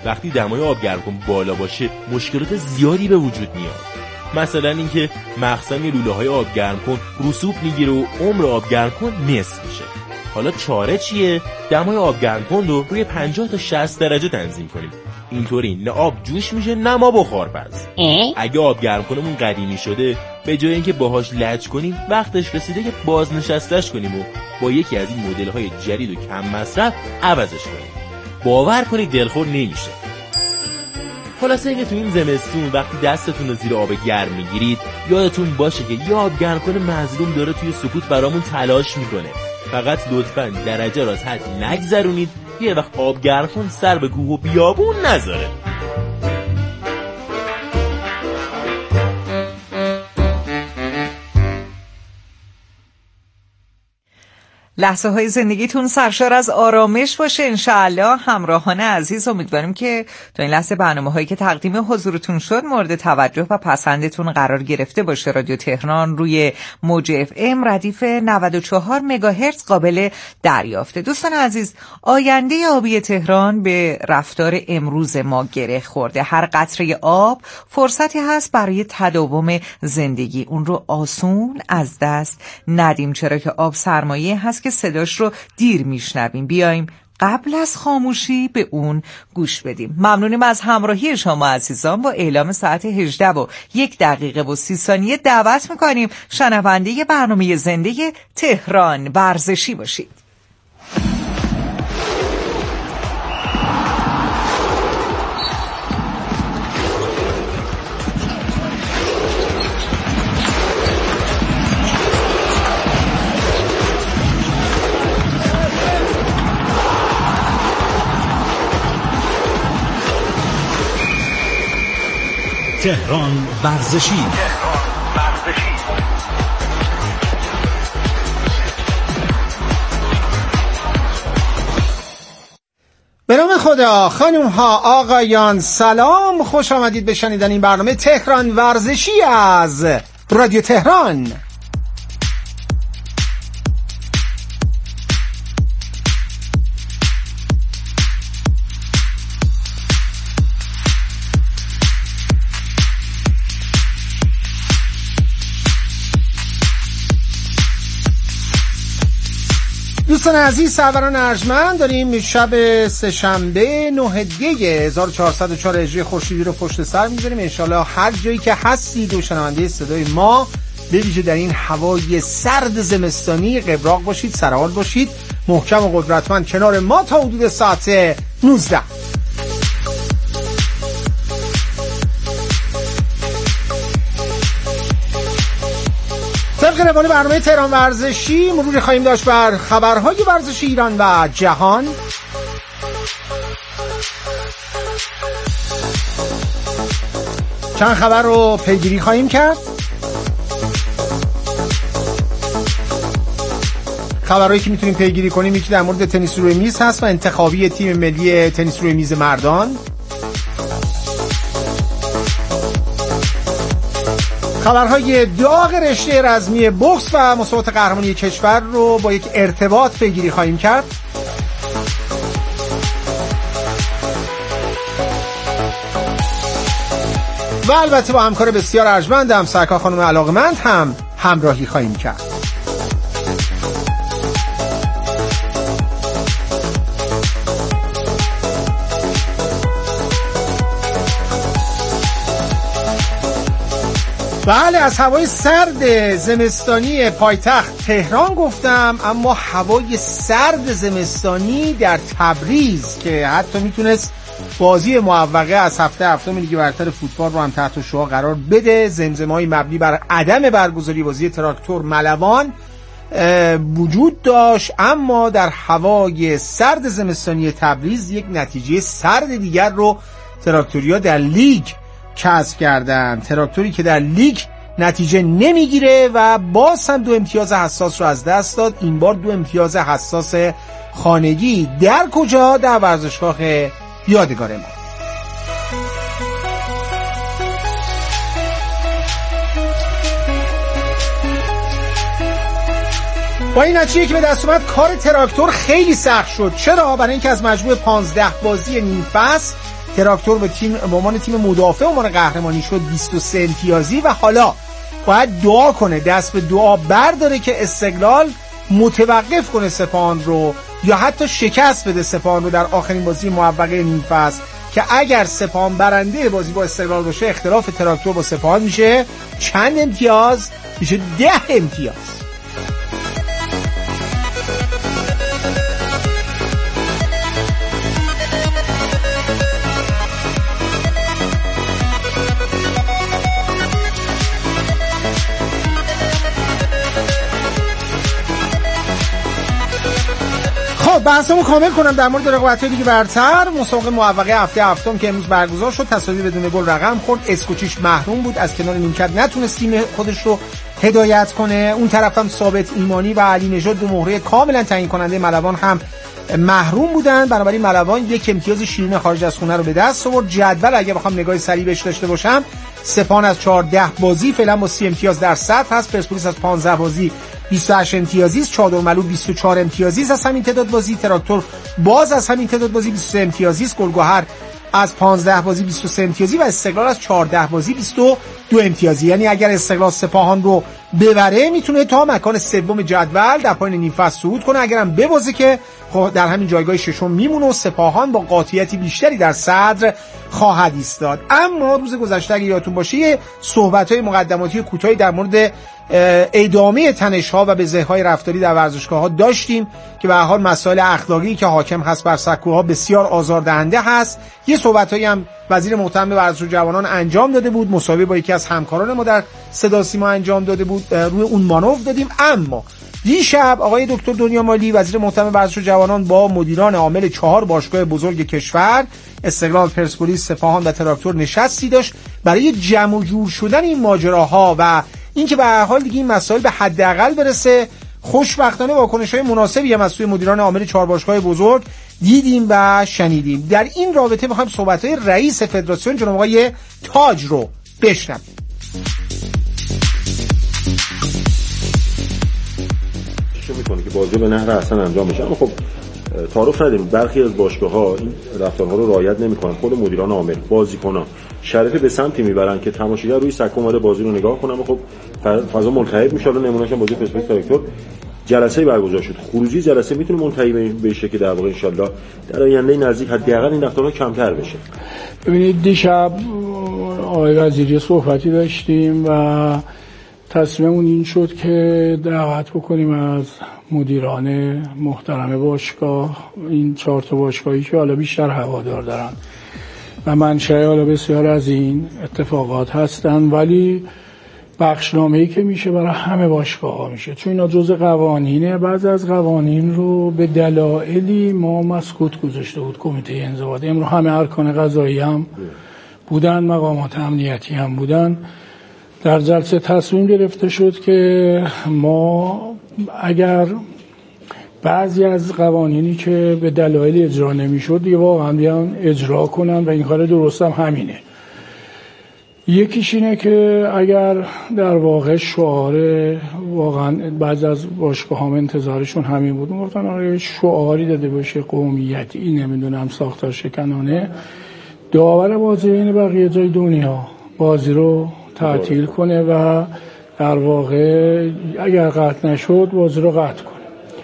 وقتی دمای آبگرمکن بالا باشه مشکلات زیادی به وجود میاد. مثلا اینکه مخزن لوله‌های آبگرمکن رسوب میگیره و عمر آبگرمکن نصف میشه. حالا چاره چیه؟ دمای آبگرمکن رو روی 50 تا 60 درجه تنظیم کنیم. اینطوری نه آب جوش میشه نه ما بخارپز. اگه آبگرمکنمون قدیمی شده، به جای اینکه باهاش لج کنیم وقتش رسیده که بازنشستش کنیم و با یکی از این مدل‌های جدید و کم مصرف عوضش کنیم. باور کنید دلخور نمیشه. خلاصه اینکه تو این زمستون وقتی دستتون رو زیر آب گرم میگیرید یادتون باشه که یه آبگرمکن مظلوم داره توی سکوت برامون تلاش میکنه. فقط لطفاً درجه را از حد نگذرونید، یه وقت آبگرمکن سر به کوه و بیابون نذاره. لحظه های زندگیتون سرشار از آرامش باشه انشاءالله. همراهان عزیز، امیدواریم که تا این لحظه برنامه هایی که تقدیم حضورتون شد مورد توجه و پسندتون قرار گرفته باشه. رادیو تهران روی موج اف ام ردیف 94 مگاهرتز قابل دریافته. دوستان عزیز، آینده آبی تهران به رفتار امروز ما گره خورده. هر قطره آب فرصتی هست برای تداوم زندگی. اون رو آسون از دست ندیم، چرا که آب سرمایه هست که صداش رو دیر میشنویم. بیایم قبل از خاموشی به اون گوش بدیم. ممنونیم از همراهی شما عزیزان. با اعلام ساعت 18:01:30 دعوت میکنیم شنونده برنامه زنده تهران ورزشی باشید. تهران ورزشی. به نام خدا، خانم ها آقایان سلام، خوش آمدید به شنیدن این برنامه تهران ورزشی از رادیو تهران. دوستان عزیز، سروران ارجمند، داریم شب سه‌شنبه 9 دی 1404 هجری خورشیدی رو پشت سر می‌ذاریم. انشالله هر جایی که هستید و شنونده صدای ما، به ویژه در این هوای سرد زمستانی، قبراق باشید، سرحال باشید، محکم و قدرتمند کنار ما تا حدود ساعت 19. طبق روال برنامه تهران ورزشی مروری خواهیم داشت بر خبرهای ورزشی ایران و جهان. چند خبر رو پیگیری خواهیم کرد. خبرهایی که میتونیم پیگیری کنیم یکی در مورد تنیس روی میز هست و انتخابی تیم ملی تنیس روی میز مردان. خبرهای داغ رشته رزمی بوکس و مسابقات قهرمانی کشور رو با یک ارتباط پیگیری خواهیم کرد. و البته با همکار بسیار ارجمند همسرکار خانم علاقمند هم همراهی خواهیم کرد. بله، از هوای سرد زمستانی پایتخت تهران گفتم، اما هوای سرد زمستانی در تبریز که حتی میتونست بازی موفقه از هفته لیگ برتر فوتبال رو هم تحت شعاع قرار بده. زمزمه‌های مبنی بر عدم برگزاری بازی تراکتور ملوان وجود داشت، اما در هوای سرد زمستانی تبریز یک نتیجه سرد دیگر رو تراکتوریا در لیگ کسب کردن. تراکتوری که در لیگ نتیجه نمیگیره و باز هم 2 امتیاز حساس رو از دست داد. این بار 2 امتیاز حساس خانگی. در کجا؟ در ورزشگاه یادگار ما. با این نتیجه که به دست اومد کار تراکتور خیلی سخت شد. چرا؟ برای اینکه از مجموع 15 بازی نیم فصل تراکتور به عنوان تیم مدافع عنوان قهرمانی شد 23 امتیازی و حالا باید دعا کنه، دست به دعا برداره که استقلال متوقف کنه سپاهان رو یا حتی شکست بده سپاهان رو در آخرین بازی موقعه نیم فصل، که اگر سپاهان برنده بازی با استقلال باشه اختلاف تراکتور با سپاهان میشه چند امتیاز؟ میشه 10 امتیاز. بحثمو کامل کنم در مورد رقابت‌های دیگه برتر. مسابقه موفقه هفته هفتم که امروز برگزار شد تساوی بدون گل رقم خورد. اسکوچیش محروم بود، از کنار نیمکت نتونست تیم خودش رو هدایت کنه. اون طرف هم ثابت ایمانی و علی نژاد دو مهره کاملا تعیین کننده ملوان هم محروم بودن. بنابراین ملوان یک امتیاز شیرین خارج از خونه رو به دست آورد. جدول اگه بخوام نگاه سریع بهش داشته باشم، سپاهان از 14 بازی فعلا با 30 امتیاز در صدر هست. پرسپولیس از 15 بازی 28 امتیازی است. چادرملو 24 امتیازی است از همین تعداد بازی. تراکتور باز از همین تعداد بازی 23 امتیازی است. گلگهر از 15 بازی 23 امتیازی و استقلال از 14 بازی 22 امتیازی. یعنی اگر استقلال سپاهان رو ببره میتونه تا مکان سوم جدول در پایین نیم فصل صعود کنه. اگرم ببازه که خب در همین جایگاه ششم میمونه و سپاهان با قاطعیتی بیشتری در صدر خواهد ایستاد. اما روز گذشته اگه یادتون باشه صحبت‌های مقدماتی کوتاهی در مورد ادامه تنش‌ها و بزه‌های رفتاری در ورزشگاه‌ها داشتیم که به هر حال مسائل اخلاقی که حاکم هست بر سکوها بسیار آزاردهنده هست. یه صحبتایی هم وزیر محترم ورزش و جوانان انجام داده بود، مصاحبه با یکی از همکاران ما در صدا سیما انجام داده بود، روی اون مانور دادیم. اما دیشب آقای دکتر دنیا مالی وزیر محترم ورزش و جوانان با مدیران عامل 4 باشگاه بزرگ کشور استقلال، پرسپولیس، سپاهان و تراکتور نشستی داشت برای جمع و جور شدن این ماجراها و اینکه به هر حال دیگه این مسائل به حداقل برسه. خوشبختانه واکنش‌های مناسبی هم از سوی مدیران عامل 4 باشگاه بزرگ دیدیم و شنیدیم. در این رابطه می‌خوایم صحبت‌های رئیس فدراسیون جناب آقای تاج رو بشنویم. چه می‌کنه که بازی به نحو احسن انجام بشه؟ اما خب تعارف نداریم برخی از باشگاه‌ها این رفتارها رو رعایت نمی‌کنن. خود مدیران عامل، بازیکنان شرایط به سمتی میبرن که تماشاگر روی سکو اومده بازی رو نگاه کنه، اما خب فضا ملتهب میشه. الان نمونهش بازی پرسپولیس تراکتور جلسه‌ای برگزار شد. خروجی جلسه میتونه منتهی بشه که در واقع ان شاءالله در آینده نزدیک حداقل این رفتارها کمتر بشه. ببینید دیشب آقای وزیری صحبتی داشتیم و تصمیممون این شد که دعوت بکنیم از مدیران محترم باشگاه، این 4 تا باشگاهی که حالا بیشتر هوادار دارن و منشأ حالا بسیار از این اتفاقات هستن، ولی بخشنامه‌ای که میشه برای همه باشگاه‌ها میشه، چون اینا جزء قوانینه. بعضی از قوانین رو به دلایلی ما مسکوت گذاشته بود کمیته انضباطی. امروز همه ارکان قضایی هم بودن، مقامات امنیتی هم بودن. در جلسه تصمیم گرفته شد که ما اگر بعضی از قوانینی که به دلایل اجرا نمیشد دیگه واقعا بیان اجرا کنن و این کار درست هم همینه. یکیش اینه که اگر در واقع شعار واقعا بعضی از باشگاه هم انتظارشون همین بود، گفتن آره شعاری داده باشه قومیتی نمیدونم ساختار شکنانه، داور بازی بین بقیه جای دنیا بازی رو تعطیل کنه و در واقع اگر قطع نشد بازی رو قطع کنه.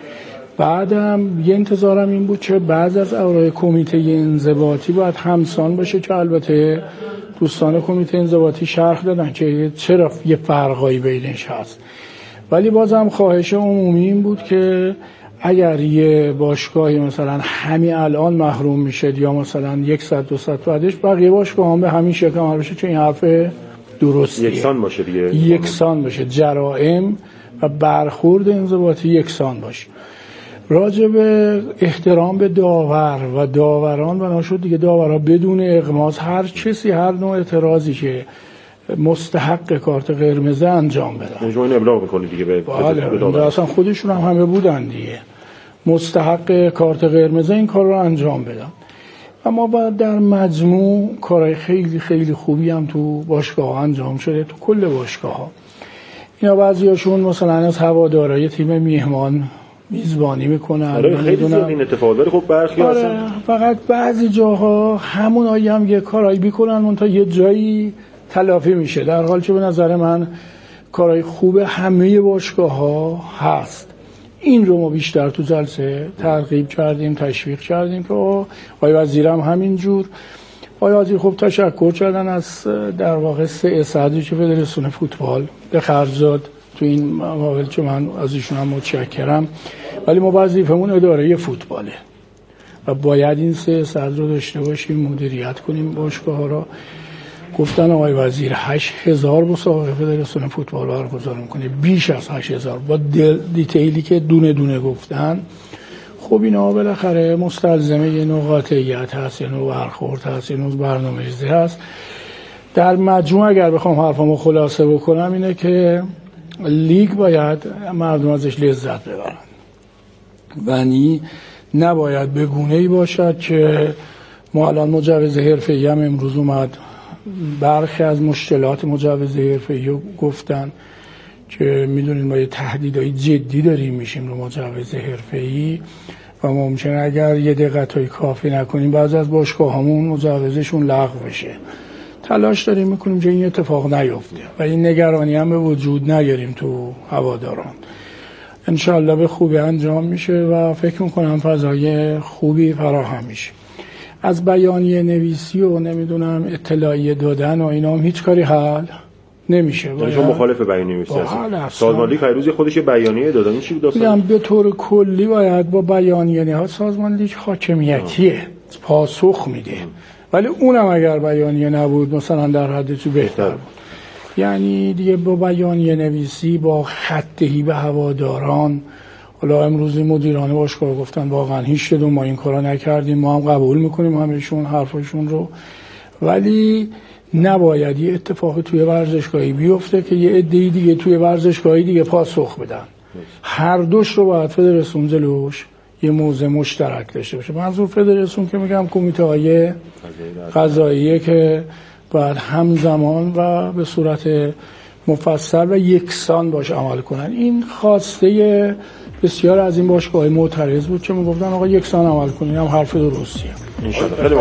بعدم یه انتظارم این بود که بعض از اوراق کمیته انضباطی باید همسان باشه، که البته دوستان کمیته انضباطی شرح دادن که چرا یه فرقایی بینش هست، ولی بازم خواهش عمومی این بود که اگر یه باشگاهی مثلا همین الان محروم میشه یا مثلا 100-200 بعدش بقیه باشگاه هم به همین شکل عمل بشه، چون این حرف درستیه، یکسان باشه دیگه، یکسان باشه، جرائم و برخورد انضباطی یکسان باشه. راجع به احترام به داور و داوران و ناشد دیگه داورها بدون اغماض هر کسی هر نوع اعتراضی که مستحق کارت قرمز انجام بدن. شما این ابلاغ میکنید دیگه به داور. اصلا خودشون هم همه بودن دیگه، مستحق کارت قرمز این کار رو انجام بدن. اما بعد در مجموع کارهای خیلی خیلی خوبی هم تو باشگاه انجام شده، تو کل باشگاه ها. اینا بعضیاشون مثلا از هوادارهای تیم میهمان میزبانی میکنن. آره خیلی زیاد این اتفاق داره. خب برخی آره فقط بعضی جاها همونایی هم یه کارایی میکنن اون تا یه جایی تلافی میشه، در حال که به نظر من کارهای خوب همه باشگاه‌ها هست. این رو ما بیشتر تو جلسه ترغیب کردیم، تشویق کردیم که آقای وزیرم همینجور. آقای وزیر خب تشکر کردن از در واقع سعادتی که فدراسیون فوتبال به خرج داد تو این مقابل، که من از ایشون هم متشکرم، ولی ما وظیفمون اداره فوتباله و باید این سعادت رو داشته باشیم، مدیریت کنیم باشگاه‌ها رو. گفتن آقای وزیر 8000 مسابقه فدراسیون فوتبال برگزار میکنه، بیش از 8000 با دیتیلی که دونه دونه گفتن. خب اینا بالاخره مستلزمه یه نوع قاطعیت هست، یه نوع برخورد هست، یه نوع برنامه‌ریزی هست. در مجموع اگر بخوام حرفمو خلاصه بکنم اینه که لیگ باید مردم ازش لذت ببرن، یعنی نباید به گونه‌ای باشد که ما الان مجوز حرفه‌ای هم امروز اومد، برخی از مشکلات مجوز حرفه‌ای رو گفتن که میدونید ما یه تهدیدهای جدی داریم میشیم رو مجوز حرفه‌ای و ممکنه اگر یه دقت‌های کافی نکنیم بعضی از باشگاه‌هامون مجوزشون لغو بشه. تلاش داریم میکنیم که این اتفاق نیفته و این نگرانی هم به وجود نیاریم تو هواداران. انشالله به خوبی انجام میشه و فکر میکنم فضای خوبی فراهم میشه. از بیانیه نویسی و نمیدونم اطلاعیه دادن و اینا هم هیچ کاری حل نمیشه. شما مخالف بیانیه نویسی هستید؟ سازمان لیگ هر روز خودش بیانیه دادن، این چی داستانه؟ به طور کلی باید با بیانیه نهاد سازمان لیگ حاکمیتیه پاسخ میده، ولی اونم اگر بیانیه نبود مثلا در حد چی بهتر بود. یعنی دیگه با بیانیه نویسی، با خطهی به هواداران، حالا امروزی مدیران باشگاه گفتن واقعا هیچ کدوم ما این کارا نکردیم، ما هم قبول میکنیم همشون حرفشون رو، ولی نباید یه اتفاقی توی ورزشگاهی بیفته که یه عده دیگه توی ورزشگاهی دیگه پاسخ بدن. هر دوش رو باید فدراسیون جلوش یه موضع مشترک داشته باشه. منظور فدراسیون که میگم کمیته‌های قضاییه که باید همزمان و به صورت مفصل و یکسان باش عمل کنن. این خواسته بسیار از این باشگاه‌های معترض بود که میگفتن آقا یکسان عمل کنین، هم حرف درستیه. انشالله.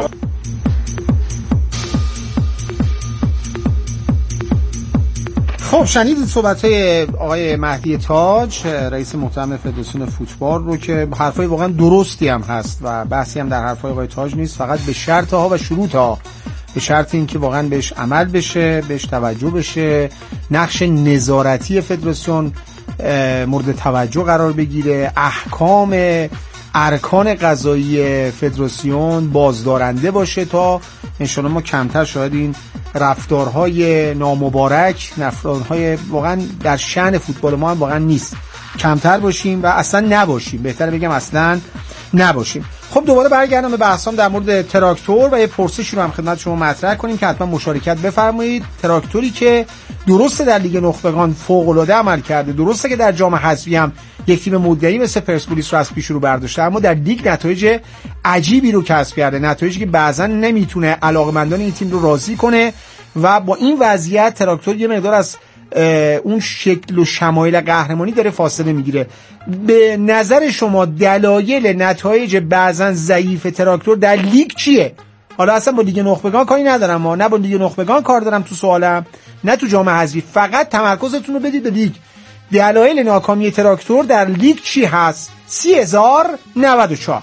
خب شنیدید صحبت‌های آقای مهدی تاج رئیس محترم فدراسیون فوتبال رو که حرفای واقعا درستی هم هست و بحثی هم در حرفای آقای تاج نیست، فقط به شرط‌ها و شروط‌ها، به شرط اینکه واقعا بهش عمل بشه، بهش توجه بشه، نقش نظارتی فدراسیون مورد توجه قرار بگیره، احکام ارکان قضایی فدراسیون بازدارنده باشه تا انشاءالله ما کمتر شاید این رفتارهای نامبارک، رفتارهای واقعا در شأن فوتبال ما هم واقعا نیست، کمتر باشیم و اصلا نباشیم، بهتره بگم اصلا نباشیم. خب دوباره برگردم به بحثام در مورد تراکتور و یه پرسشی رو هم خدمت شما مطرح کنیم که حتما مشارکت بفرمایید. تراکتوری که درسته در لیگ نخبگان فوق‌العاده عمل کرده، درسته که در جام حذفی هم یک تیم مدعی مثل پرسپولیس رو از پیش رو برداشته، اما در لیگ نتایج عجیبی رو کسب کرده، نتایجی که بعضا نمیتونه علاقمندان این تیم رو راضی کنه و با این وضعیت تراکتور یه مقدار از اون شکل و شمایل قهرمانی داره فاصله میگیره. به نظر شما دلایل نتایج بعضا ضعیف تراکتور در لیگ چیه؟ حالا اصلا با لیگ نخبگان کاری ندارم، ما نه با لیگ نخبگان کار دارم تو سوالم، نه تو جام حذفی، فقط تمرکزتون رو بدید به لیگ. دلایل ناکامی تراکتور در لیگ چی هست؟ 30,094.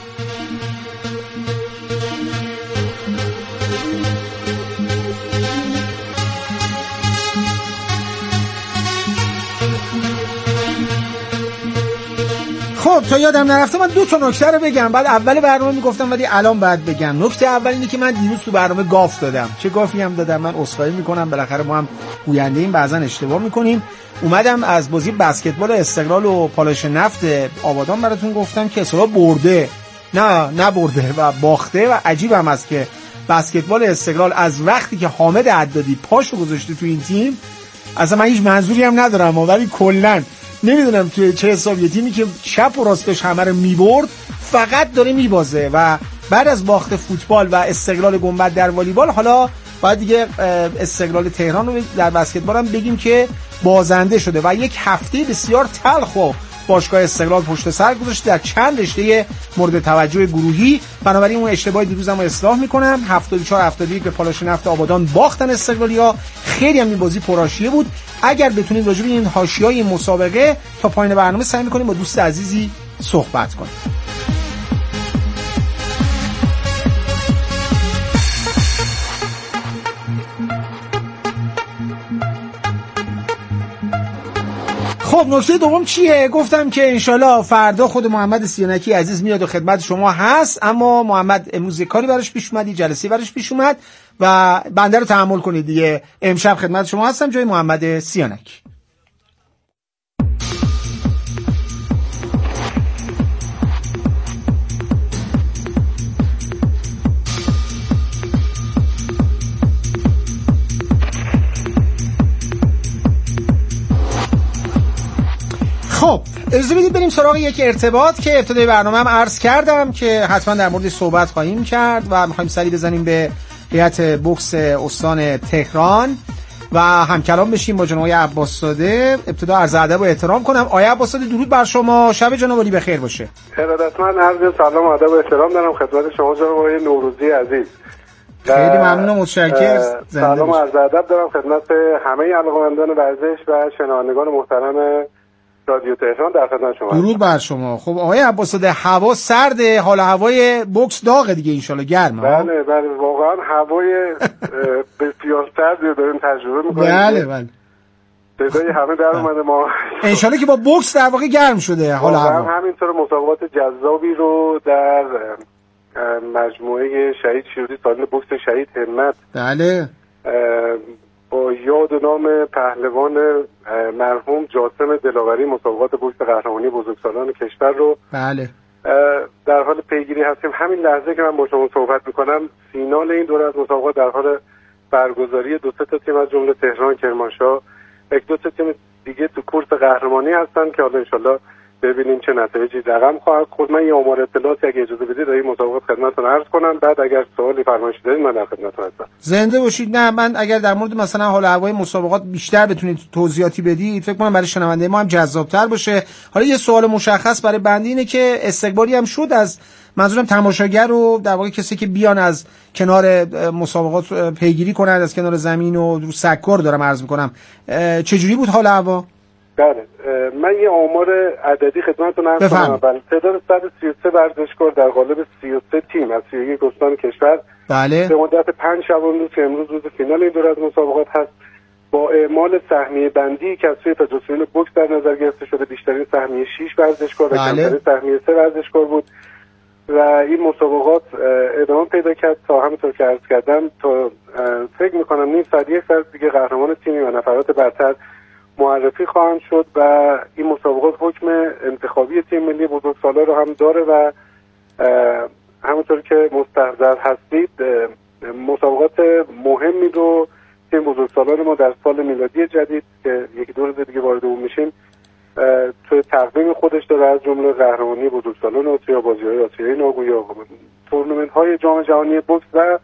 خب تا یادم نرفته من 2 تا نکته رو بگم. بعد اول برنامه میگفتم ولی الان باید بگم. نکته اول اینه که من دیروز تو برنامه گاف دادم. چه گافی هم دادم من عذرخواهی میکنم، بالاخره ما هم گوینده ایم، بعضا اشتباه میکنیم. اومدم از بازی بسکتبال استقلال و پالایش نفت آبادان براتون گفتم که اصلا برده، نه برده و باخته و عجیب هم است که بسکتبال استقلال از وقتی که حامد عدادی پاشو گذاشته تو این تیم، اصلا من هیچ منظوری هم ندارم ولی کلا نمیدونم توی چه حسابیه، تیمی که چپ و راستش همه رو میبرد فقط داره میبازه و بعد از باخت فوتبال و استقلال گنبد در والیبال حالا باید دیگه استقلال تهران رو در بسکتبال هم بگیم که بازنده شده و یک هفته بسیار تلخ و باشگاه استقلال پشت سر گذاشته در چند رشته مورد توجه گروهی. بنابراین اون اشتباه دیروزم رو اصلاح میکنم. 74-71 به پالاش نفت آبادان باختن استقلالیا. خیلی هم این بازی پرحاشیه بود. اگر بتونید راجع به این حاشیه‌های این مسابقه تا پایان برنامه سعی می‌کنیم با دوست عزیزی صحبت کنیم. خب نکته دوم چیه؟ گفتم که انشالله فردا خود محمد سیانکی عزیز میاد و خدمت شما هست، اما محمد امروز کاری براش پیش اومد، جلسه براش پیش اومد و بنده رو تحمل کنید دیگه. امشب خدمت شما هستم جای محمد سیانکی. خب اجازه بدید بریم سراغ یک ارتباط که ابتدای برنامه هم عرض کردم که حتما در مورد صحبت خواهیم کرد و میخوایم سری بزنیم به هیئت بوکس استان تهران و همکلام بشیم با جناب آقای عباس‌زاده. ابتدا عرض ادب و احترام کنم. آقای عباس‌زاده درود بر شما، شب جناب عالی بخیر باشه. ارادتمند عرض سلام و ادب و احترام دارم خدمت شما جناب آقای نوروزی عزیز. خیلی ممنون و متشکرم. سلام و عرض ادب دارم خدمت همه علاقه‌مندان ورزش و شنوندگان محترم رادیو تهران در خدمت شما. درود بر شما. خب آقای عباس‌زاده هوا سرده، حال هوای بوکس داغه دیگه، ان شاءالله گرمه. بله واقعا هوای بسیار سردی داریم تجربه می‌کنیم. بله صدای همه در اومده ما. ان شاءالله که با بوکس در واقع گرم شده حال هوا. همینطور مسابقات جذابی رو در مجموعه شهید شیرازی سالن بوکس شهید همت بله با یاد و نام پهلوان مرحوم جاسم دلاوری مسابقات بوکس قهرمانی بزرگسالان کشور رو بله در حال پیگیری هستیم. همین لحظه که من با شما صحبت میکنم فینال این دوره از مسابقات در حال برگزاری. 2 تا تیم از جمله تهران، کرمانشاه، 2 تا تیم دیگه تو کورس قهرمانی هستن که حالا انشالله ببینیم چه نتایجی رقم خواهد خورد. من یه آمار اطلاعاتی اگه اجازه بدید در این مسابقات خدمتتون عرض کنم، بعد اگر سوالی فرمایشی دارید من در خدمتتون هستم. زنده باشید. نه من اگر در مورد مثلا حال هوای مسابقات بیشتر بتونید توضیحاتی بدید فکر کنم برای شنونده ما هم جذاب‌تر باشه. حالا یه سوال مشخص برای بنده اینه که استقبالی هم شد از منظورم تماشاگر رو در واقع کسی که بیان از کنار مسابقات پیگیری کنند، از کنار زمین و رو سکور دارم عرض می‌کنم، چجوری بود حال هوا؟ بله من یه آمار عددی خدمتتون عرض کنم. بله تعداد 133 ورزشکار در قالب 33 تیم از 31 استان کشور بله به مدت 5 شبانه که امروز روز فینال این دوره از مسابقات هست با اعمال سهمیه بندی که از سوی فدراسیون بوکس در نظر گرفته شده. بیشترین سهمیه 6 ورزشکار و کمترین سهمیه 3 ورزشکار بود و این مسابقات ادامه پیدا کرد تا همونطور که عرض کردم تا فکر می‌کنم نیم ساعت یک ساعت دیگه قهرمان تیمی و نفرات برتر معرفی خواهند شد و این مسابقات حکم انتخابی تیم ملی بزرگسالان رو هم داره و همونطور که مستحضر هستید مسابقات مهمی رو تیم بزرگسالان ما در سال میلادی جدید که یکی 2 روز دیگه وارد اون میشیم توی تقویم خودش داره، از جمله قهرمانی بزرگسالان آسیا، بازی‌های آسیایی ناگویا، تورنمنت‌های جام جهانی بوکس و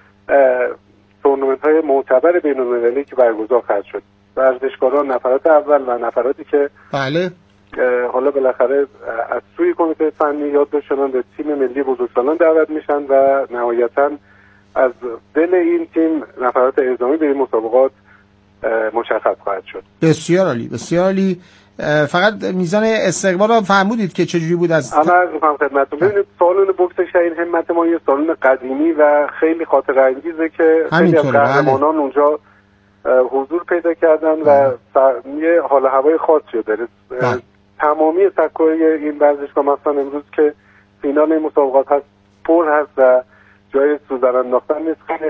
تورنمنت‌های معتبر بین‌المللی که برگزار خواهد شد. ورزشکاران نفرات اول و نفراتی که بله حالا بالاخره از سوی کمیته فنی یادداشت شدن به تیم ملی بزرگسالان دعوت میشن و نهایتاً از دل این تیم نفرات اعزامی به این مسابقات مشخص خواهد شد. بسیار عالی بسیار عالی. فقط میزان استقبال رو فرمودید که چجوری بود؟ از عرض می‌کنم خدمتتون. ببینید سالن بوکس شهید همت ما یه سالن قدیمی و خیلی خاطره انگیزه که خیلی از قهرمانان اونجا حضور پیدا کردن و یه حال هوای خاصی داره. تمامی سکوی این ورزشگاه مثلا امروز که فینال این مسابقات هست پر هست و جای سوزن انداختن نیست. خیلی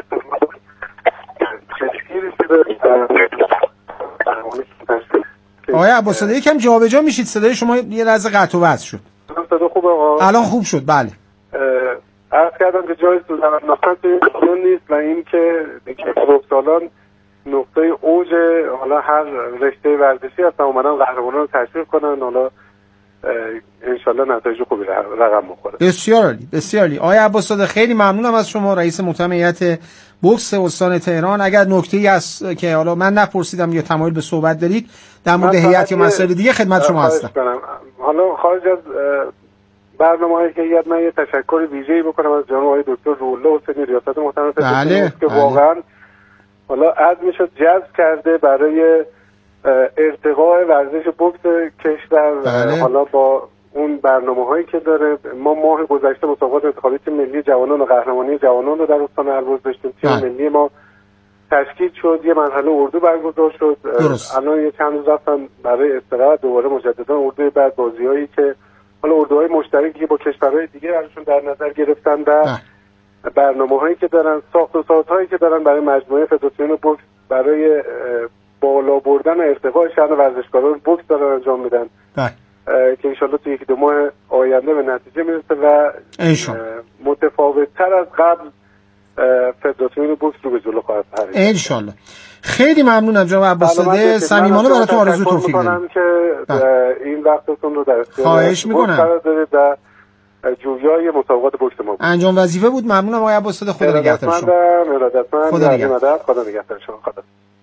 آقای عباس‌زاده یکم جابجا میشید، صدای شما یه لحظه قطع و وصل شد. صدا خوبه آقا؟ الان خوب شد. بله عرض کردم که جای سوزن انداختن نیست و این که بزرگسالان نقطه اوج حالا هر رشته ورزشی هستن اومدن قهرمانان رو تشویق کنن، حالا انشالله نتایج خوبی رقم بخوره. بسیار عالی بسیار عالی. آقای عباس‌زاده خیلی ممنونم از شما، رئیس محترم هیئت بوکس استان تهران. اگر نکته‌ای هست که حالا من نپرسیدم یا تمایل به صحبت دارید در مورد هیئت یا مسائل دیگه خدمت شما هستم. حالا خارج از برنامه‌های هیئت من یه تشکر ویژه‌ای بکنم از جناب آقای دکتر روح‌الله حسینی ریاست محترم بله. که واقعا حالا عزمش رو جذب کرده برای ارتقاء ورزش بوکس کشور. بله. حالا با اون برنامه‌هایی که داره، ما ماه گذشته مسابقات انتخابی تیم ملی جوانان و قهرمانی جوانان رو در استان البرز داشتیم. تیم ملی ما تشکیل شد، یه مرحله اردو برگزار شد. الان یه چند روز رفتن برای استراحت، دوباره مجددا اردوی بعد بازیایی که حالا اردوهای مشترکی که با کشورهای دیگه ازشون در نظر گرفتن و برنامه‌هایی که دارن، ساخت و سازهایی که دارن برای مجموعه فدراسیون بوکس برای بالا بردن ارتقاء شأن ورزشکاران بوکس دارن انجام میدن که انشالله تو 1-2 ماه آینده به نتیجه میرسه و متفاوت‌تر از قبل فدراسیون بوکس رو به جلو خواهد برد انشالله. خیلی ممنونم جناب عباس‌زاده، صمیمانه براتون آرزوی توفیق دارم که این وقتتون رو در اختیار خواهش می‌کنم قرار دارید و جویای مسابقات بوکس ما بود. انجام وظیفه بود. ممنونم آقای عباس‌زاده، خدا نگهدار شما. خدا نگهدار شما. خدا.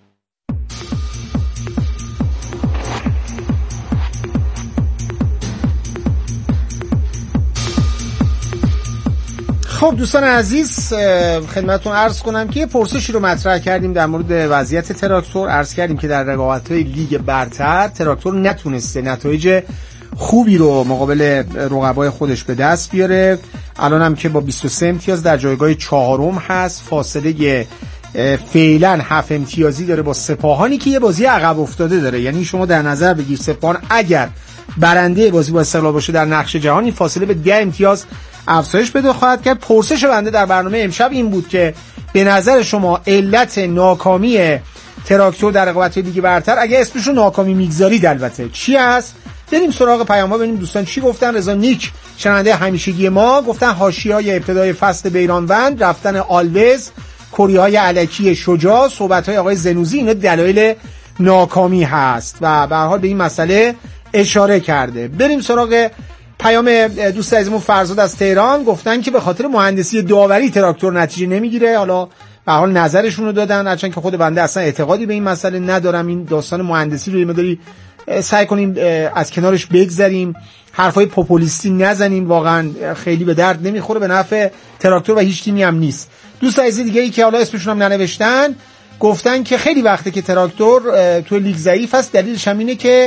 خب دوستان عزیز، خدمتتون عرض کنم که یه پرسشی رو مطرح کردیم در مورد وضعیت تراکتور. عرض کردیم که در رقابت‌های لیگ برتر تراکتور نتونسته نتایج خوبی رو مقابل رقبای خودش به دست بیاره. الان هم که با 23 امتیاز در جایگاه 4م هست، فاصله فعلا 7 امتیازی داره با سپاهانی که یه بازی عقب افتاده داره. یعنی شما در نظر بگیر سپاهان اگر برنده بازی با استقلال باشه در نقش جهانی، فاصله به 10 امتیاز افزایش پیدا خواهد کرد. پرسش بنده در برنامه امشب این بود که به نظر شما علت ناکامی تراکتور در رقابت لیگ برتر، اگه اسمش رو ناکامی میگذارید البته، چی هست؟ بریم سراغ پیام‌ها ببینیم دوستان چی گفتن. رضا نیک شنونده همیشگی ما گفتن حاشیه‌های ابتدای فصل بیرانوند، رفتن آلوز، کریهای الکی شجاع، صحبت‌های آقای زنوزی، اینا دلایل ناکامی هست و به هر حال به این مسئله اشاره کرده. بریم سراغ پیام دوست عزیزمون فرزاد از تهران. گفتن که به خاطر مهندسی داوری تراکتور نتیجه نمیگیره. حالا به هر حال نظرشون رو دادن، هرچند که خود بنده اصلا اعتقادی به این مسئله ندارم. این داستان مهندسی رو یه مقداری سعی کنیم از کنارش بگذریم، حرفای پوپولیستی نزنیم، واقعا خیلی به درد نمیخوره، به نفع تراکتور و هیچ تیمی هم نیست. دوست عزیز دیگه ای که حالا اسمشون هم ننوشتن گفتن که خیلی وقته که تراکتور تو لیگ ضعیف است، دلیلش هم اینه که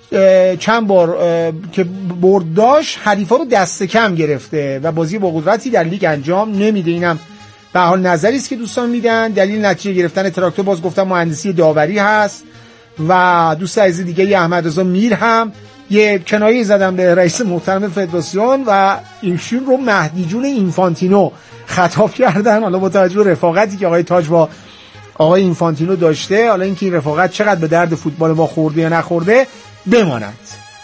چند بار که برد داشت حریفا رو دست کم گرفته و بازی با قدرتی در لیگ انجام نمیده. اینم به حال نظری است که دوستان میدن. دلیل نتیجه گرفتن تراکتور باز گفتم مهندسی داوری هست. و دوست عزیز دیگه احمد رضا میر هم یه کنایه زدم به رئیس محترم فدراسیون و ایشون رو مهدی جون اینفانتینو خطاب کردن. حالا با توجه به رفاقتی که آقای تاج با آقای اینفانتینو داشته، حالا اینکه این رفاقت چقدر به درد فوتبال ما خورده یا نخورده بماند.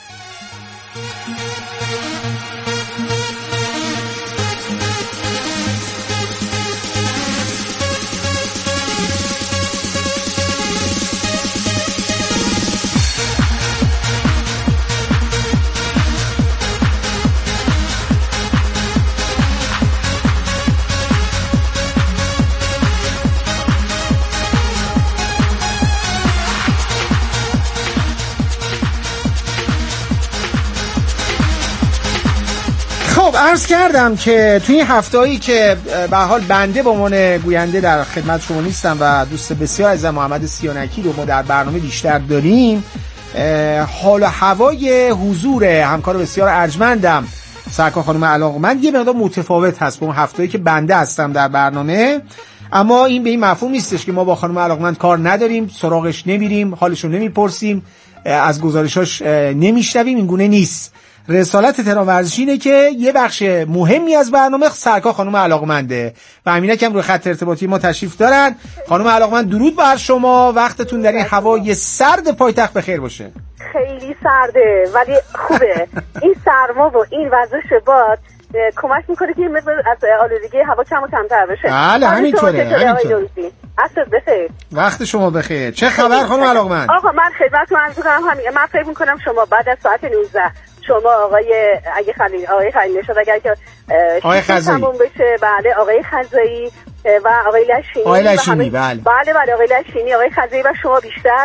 عرض کردم که توی این هفته‌ای که به حال بنده به عنوان گوینده در خدمت شما نیستم و دوست بسیار عزیزم محمد سیانکی رو ما در برنامه بیشتر داریم، حال و هوای حضور همکار بسیار ارجمندم سرکار خانم علاقمند یه مقدار متفاوت هست با اون هفته‌ای که بنده هستم در برنامه. اما این به این مفهوم نیستش که ما با خانم علاقمند کار نداریم، سراغش نمیریم، حالشو نمیپرسیم، از گزارشاش نمیشنویم. این گونه نیست. رسالت تهران ورزشی اینه که یه بخش مهمی از برنامه سرکار خانم علاقمنده و همینه که هم روی خط ارتباطی ما تشریف دارن. خانم علاقمند درود بر شما، وقتتون در این هوای سرد پایتخت بخیر باشه. خیلی سرده ولی خوبه. این سرما و این وزش باد کمک میکنه که این مقدار از آلودگی هوا کم و کمتر بشه. بله همینطوره. عصر بخیر. وقت شما بخیر. چه خبر خانم علاقمند؟ آقا من خدمتتون عرض کنم همین، من فکر میکنم شما بعد از ساعت 19 شما آقای خلیل نشد اگر که آقای خزایی تموم بشه، بله آقای خزایی و آقای لشینی بله آقای لشینی، آقای خزایی و شما بیشتر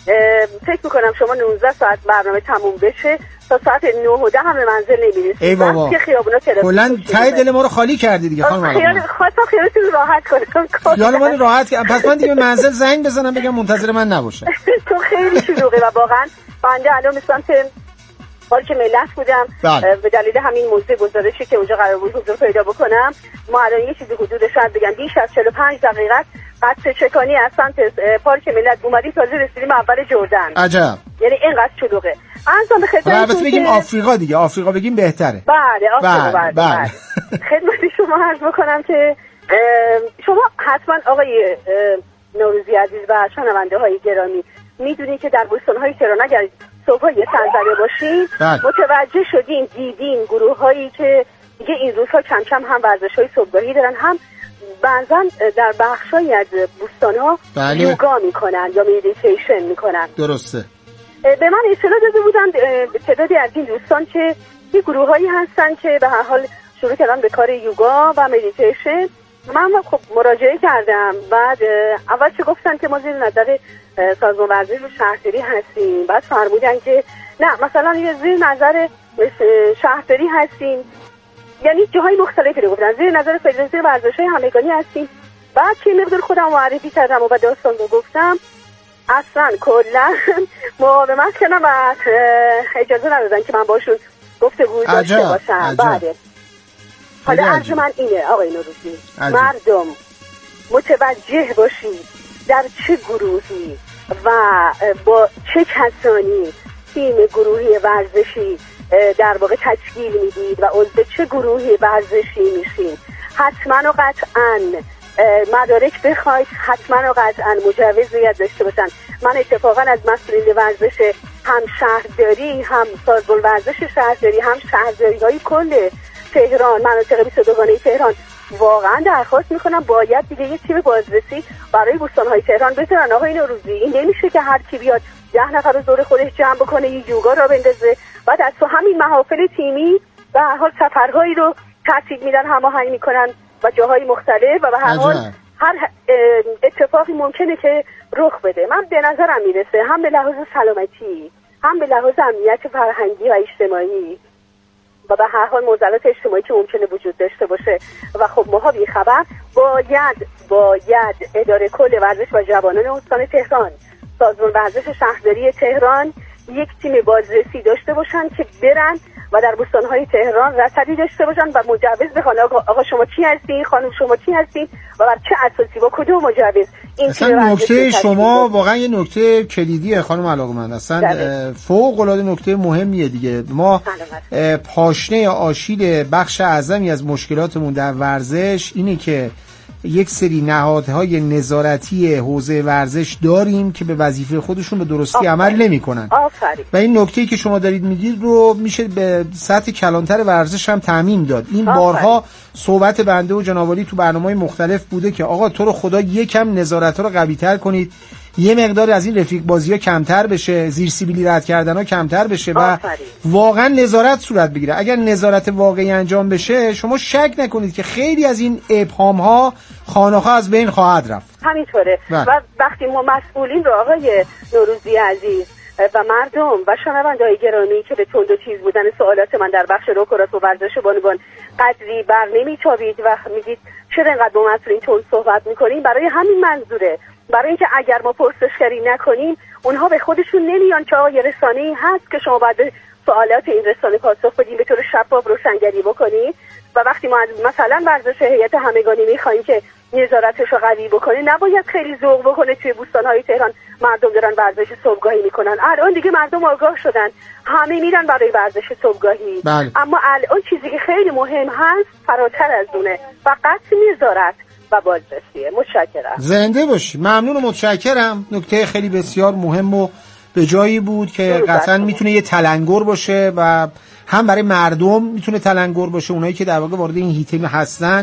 فکر میکنم شما 19 ساعت برنامه تموم بشه تا ساعت 9 و 10 هم به منزل نمیرسید. ای بابا که خیابونا تلفن کلا ته دل ما رو خالی کردی دیگه خانم علقمند. خواستم خیالتون راحت کنم. خیال من راحت کنم. پس من دیگه منزل زنگ بزنم بگم منتظر من نباشه. تو خیلی شلوغه و واقعا بنده الان مثلا پارک ملت بودم به دلیل همین موضوع گزارشی که اونجا قرار بود حضور پیدا بکنم. ما الان یه چیزی حدود شاید بگم بیش از 45 دقیقه قطع چکانی از سمت پارک ملت اومدیم تازه رسیدیم اول جردن. عجب. یعنی اینقدر شلوغه. انسان به خدمتتون البته بگیم آفریقا دیگه، آفریقا بگیم بهتره. بله آفریقا. بله. خدمت شما عرض بکنم که شما حتما آقای نوروزی عزیز و شنونده های گرامی میدونید که در بوستان‌های تهران اگر صبح‌های سن‌زده باشین متوجه شدین دیدین گروه‌هایی که دیگه این روزها کم کم هم ورزش‌های صبحگاهی دارن، هم بعضن در بخش‌هایی از بوستان‌ها یوگا میکنن یا مدیتیشن میکنن. درسته. به من اطلاع داده بودن تعدادی از این دوستان که یه گروه‌هایی هستن که به هر حال شروع کردن به کار یوگا و مدیتیشن. من خب مراجعه کردم. بعد اول چه گفتن که ما زیر نظر سازمان ورزش و شهرداری هستیم، بعد فرمودن که نه مثلا یه زیر نظر شهرداری هستیم، یعنی جاهای مختلفی رو گفتن، زیر نظر فدراسیون ورزش‌های همگانی هستیم. بعد که مقدار خودم معرفی کردم و داستان رو گفتم، اصلا کلا مقاومت کردم و اجازه ندادن که من باشون گفتگو داشته باشم. بعد حالا عرض من اینه آقای نوروزی، مردم متوجه باشید در چه گروهی و با چه کسانی تیم گروهی ورزشی در واقع تشکیل میدید و عضو چه گروهی ورزشی میشین. حتما و قطعا مدارک بخواید، حتما و قطعا مجوز باید داشته باشن. من اتفاقا از مسئولین ورزش هم شهرداری، هم سازمان ورزش شهرداری، هم شهرداری های کل تهران، مناطق 22گانه تهران واقعا درخواست میکنم باید دیگه یه تیم بازرسی برای بوستان‌های تهران بذارن. آقای نوروزی این نمیشه که هر کی بیاد 10 نفر رو دور خودش جمع بکنه یه یوگا را بندازه، بعد از تو همین محافل تیمی به هر حال سفرهایی رو ترتیب میدن، هماهنگ میکنن و جاهای مختلف و به هر حال هر اتفاقی ممکنه که رخ بده. من به نظرم میرسه هم به لحاظ سلامتی، هم به لحاظ امنیت فرهنگی و اجتماعی و به هر حال معضلات اجتماعی که ممکنه وجود داشته باشه و خب ماها بی خبر باید اداره کل ورزش و جوانان استان تهران، سازمان ورزش شهرداری تهران یک تیم بازرسی داشته باشن که برن و در بوستان‌های تهران رصدی داشته باشن و مجوز بخوان. آقا شما کی هستین؟ خانم شما کی هستین؟ و بر چه اساسی با کدوم مجوز؟ این اصلا نکته شما واقعا یه نکته کلیدیه خانم علاقمند، اصلا فوق العاده نکته مهمیه دیگه. ما پاشنه آشیل بخش اعظمی از مشکلاتمون در ورزش اینه که یک سری نهادهای نظارتی حوزه ورزش داریم که به وظیفه خودشون به درستی عمل نمی‌کنن و این نکته‌ای که شما دارید میگید رو میشه به سطح کلانتر ورزش هم تعمیم داد. این بارها صحبت بنده و جنابعالی تو برنامه‌های مختلف بوده که آقا تو رو خدا یکم نظارت‌ها رو قوی‌تر کنید، یه مقدار از این رفیق بازی‌ها کمتر بشه، زیر سیبیلی رد کردن‌ها کمتر بشه و واقعا نظارت صورت بگیره. اگر نظارت واقعی انجام بشه شما شک نکنید که خیلی از این ابهام‌ها خانه‌ها از بین خواهد رفت. همینطوره. و وقتی ما مسئولین رو آقای نوروزی عزیز و مردم و شنونده‌های گرامی که به تند و تیز بودن سوالات من در بخش روکرات و ورزش بانوان قدری بر نمی‌تابید و میگید چرا اینقدر با مسئولین تند صحبت می‌کنین، برای همین منظوره، برای اینکه اگر ما پرسشگری نکنیم اونها به خودشون نمیان که آقا یه رسانه‌ای هست که شما باید سوالات این رسانه پاسخ بدین، به طور شفاف روشنگری بکنید. و وقتی ما مثلا ورزش هیئت همگانی می‌خوایم که نظارتش رو قوی بکنه، نباید خیلی ذوق بکنه توی بوستان‌های تهران مردم دارن ورزش صبحگاهی میکنن. الان دیگه مردم آگاه شدن، همه میرن برای ورزش صبحگاهی. اما الان چیزی که خیلی مهم هست فراتر از اونه، فقط نظارت و بازرسیه. متشکرم. زنده باشی. ممنون و متشکرم. نکته خیلی بسیار مهم و به جایی بود که قطعا میتونه یه تلنگر باشه و هم برای مردم میتونه تلنگر باشه، اونایی که در واقع وارد این هیته هستن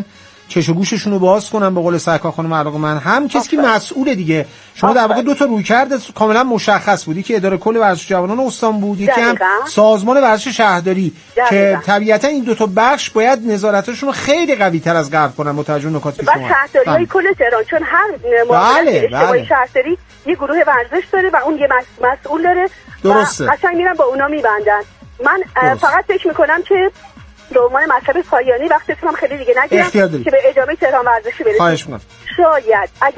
چش و گوششون رو باز کنن به قول سرکار خانم علاقه من، هم کسی که مسئول دیگه. شما در واقع دو تا رویکرد کاملا مشخص بودی که اداره کل ورزش جوانان استان بود، یکی هم سازمان ورزش شهرداری که طبیعتا این دو تا بخش باید نظارتشون رو خیلی قوی تر از قبل کنن متوجه نکاتی که شما. شهرداریای کل تهران، چون هر معامله اجتماعی شهرداری یه گروه ورزش داره و اون یه مسئول داره. درسته. و قشنگ میرن با اونا میبندن. من فقط فکر میکنم که به عنوان مطلب پایانی وقتتون هم خیلی دیگه نگیرم که به ادامه تهران ورزشی برسیم. خواهش می‌کنم. شاید